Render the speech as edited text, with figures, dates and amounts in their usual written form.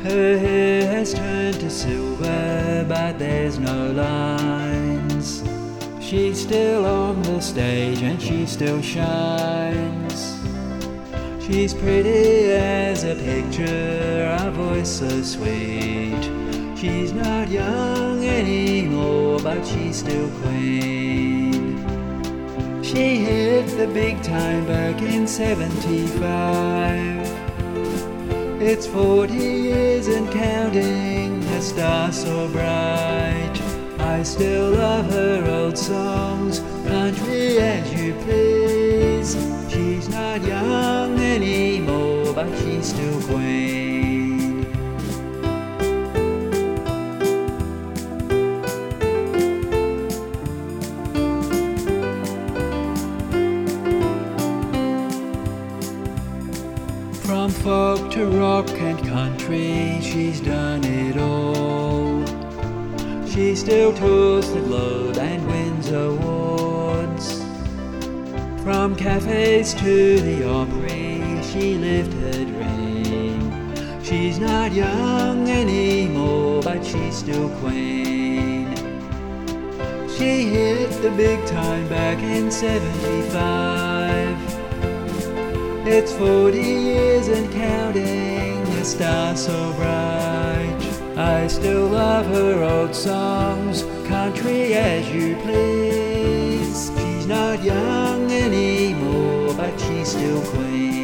Her hair has turned to silver, but there's no lines. She's still on the stage and she still shines. She's pretty as a picture, a voice so sweet. She's not young anymore, but she's still queen. She hit the big time back in '75. It's 40 years and counting, a star so bright. I still love her old songs, country as you please. She's not young anymore, but she's still queen. From folk to rock and country, she's done it all. She still tours the globe and wins awards. From cafes to the Opry, she lived her dream. She's not young anymore, but she's still queen. She hit the big time back in '75. It's 40 years and counting, a star so bright. I still love her old songs, country as you please. She's not young anymore, but she's still queen.